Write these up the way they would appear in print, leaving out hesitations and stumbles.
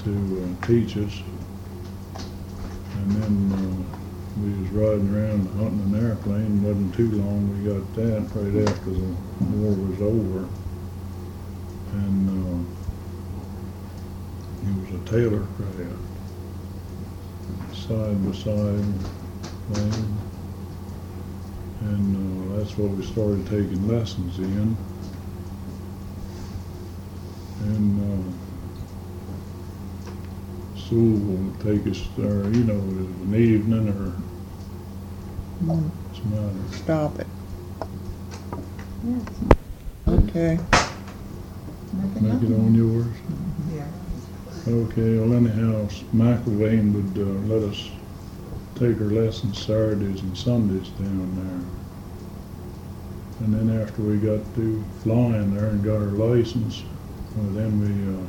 to teach us. And then we was riding around hunting an airplane. Wasn't too long we got that, right after the war was over. And it was a Taylor craft, side by side plane. And that's what we started taking lessons in. And Sewell will take us there, an evening or what's the matter? Stop it. Yes. Okay. Make it on yours? Yeah. Okay, well anyhow, McIlvain would let us take our lessons Saturdays and Sundays down there. And then after we got through flying there and got our license, well, then we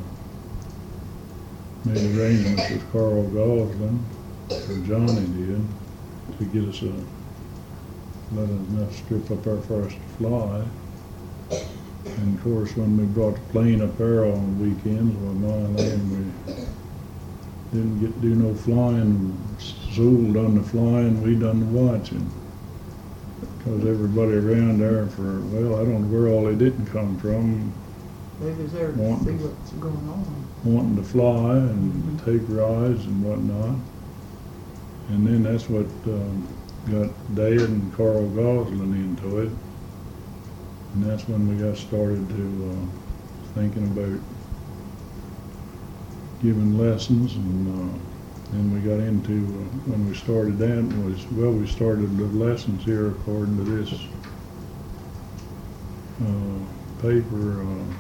made arrangements with Carl Goslin, or Johnny did, to get us let us enough strip up there for us to fly. And of course, when we brought the plane up there on weekends, well, my land, we didn't get to do no flying. Zool done the flying, we done the watching. Because everybody around there I don't know where all they didn't come from, They was there to see what's going on. wanting to fly and take rides and whatnot. And then that's what got Dad and Carl Goslin into it. And that's when we got started to thinking about giving lessons. And then we got into, when we started that, we started the lessons here according to this paper,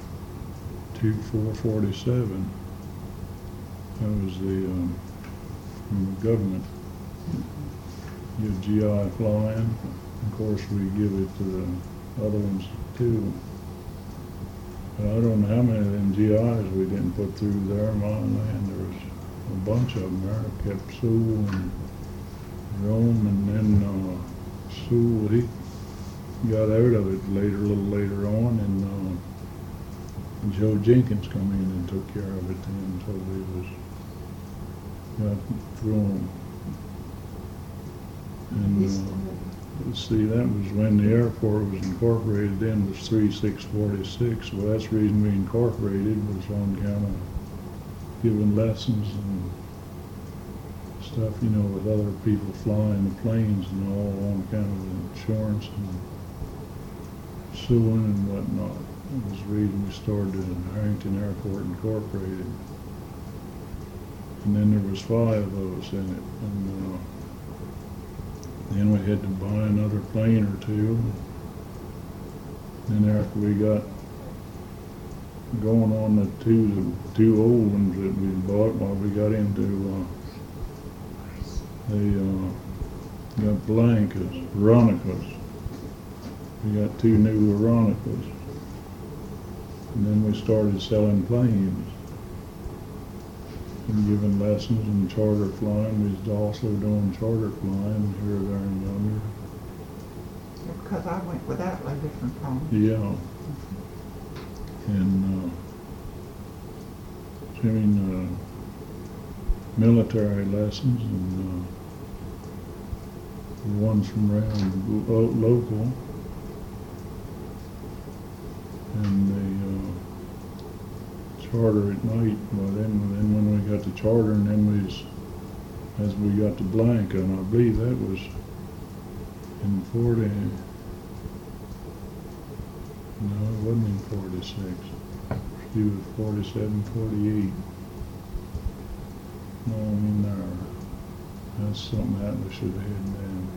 2447. That was from the government. You have GI flying. Of course, we give it to the other ones too. But I don't know how many of them GIs we didn't put through there in my land. There was a bunch of them there. Kept Sewell and Rome, and then Sewell, he got out of it a little later on, and Joe Jenkins come in and took care of it then, so we got through them. And let's see, that was when the airport was incorporated then, was 3646. Well, that's the reason we incorporated, was on account of giving lessons and stuff, with other people flying the planes and all, on account of insurance and suing and whatnot. That was the reason we started in Harrington Airport Incorporated. And then there was 5 of us in it. And then we had to buy another plane or two. Then after we got going on the two old ones that we bought, while we got into they got Blancas, Veronicas. We got 2 new Veronicas. And then we started selling planes and giving lessons in charter flying. We was also doing charter flying here, there, and yonder. Because I went without a different phone. Yeah. And military lessons and the ones from around local. And the charter at night. Well, then when we got to charter, and then as we got to Blanca, and I believe that was in 40. No, it wasn't in 46. It was 47, 48. No, I mean there. That's something that we should have had down.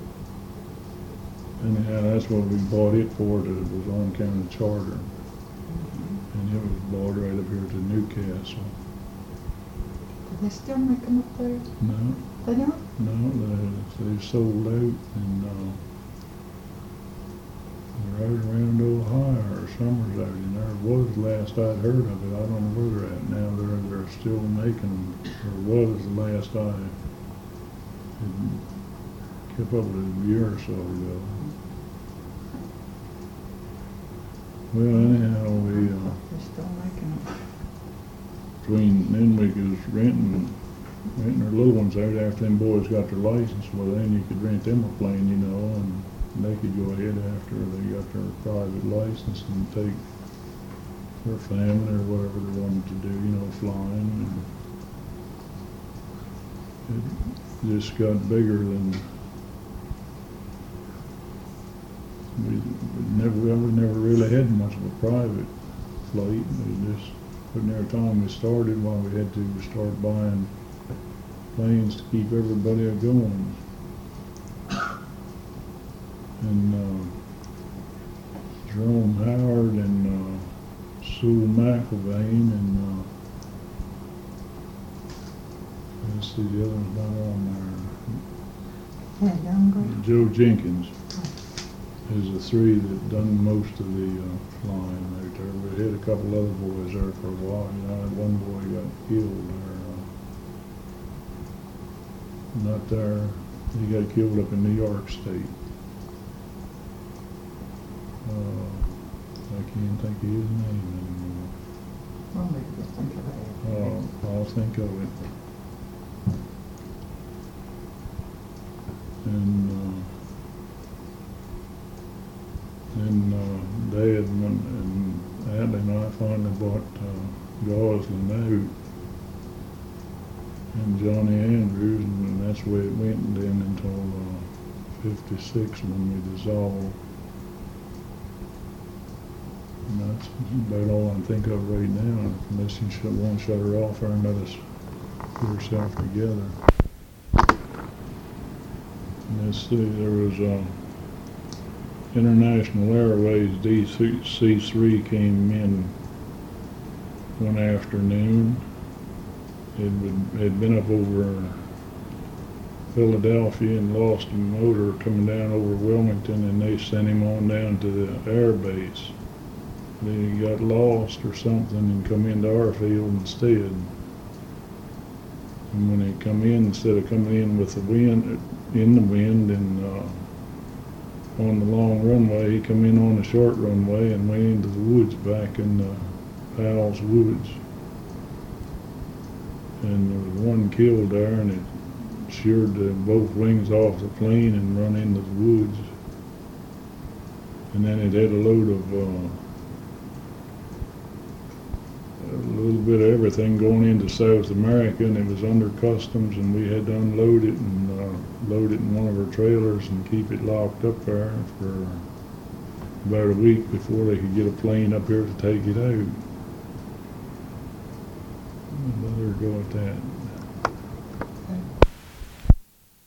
Anyhow, that's what we bought it for, that it was on account of charter. And it was bought right up here to Newcastle. Do they still make them up there? No, They don't? no, they sold out, and right around Ohio or Summers out in there. It was the last I'd heard of it. I don't know where they're at now. They're still making them, or was the last I had kept up with it a year or so ago. Well, anyhow, They're still making them. then we was renting our little ones out after them boys got their license. Well, then you could rent them a plane, you know, and they could go ahead after they got their private license and take their family or whatever they wanted to do, you know, flying. And it just got bigger than we never really had much of a private flight. We just, but every time we started, why we had to start buying planes to keep everybody going. And Jerome Howard and Sewell McIlvain and let's see, the other one's not on Yeah, younger. there. Joe Jenkins is the three that done most of the flying out there. We had a couple other boys there for a while. You know, one boy got killed there. Not there. He got killed up in New York State. I can't think of his name anymore. Well, maybe just think of it. I'll think of it. And then Dad and Adley and I finally bought Gosling out. And Johnny Andrews, and that's the way it went then until '56 when we dissolved. And that's about all I can think of right now, unless you want to shut her off or let us put herself together. And let's see, there was International Airways DC-3 came in one afternoon. It had been up over Philadelphia and lost a motor coming down over Wilmington, and they sent him on down to the air base. Then he got lost or something and come into our field instead. And when he come in, instead of coming in with the wind, in the wind and on the long runway, he come in on the short runway and went into the woods back in the Powell's Woods. And there was one killed there, and it sheared both wings off the plane and run into the woods. And then it had a load of a little bit of everything going into South America, and it was under customs, and we had to unload it and load it in one of our trailers and keep it locked up there for about a week before they could get a plane up here to take it out. Let her go at that.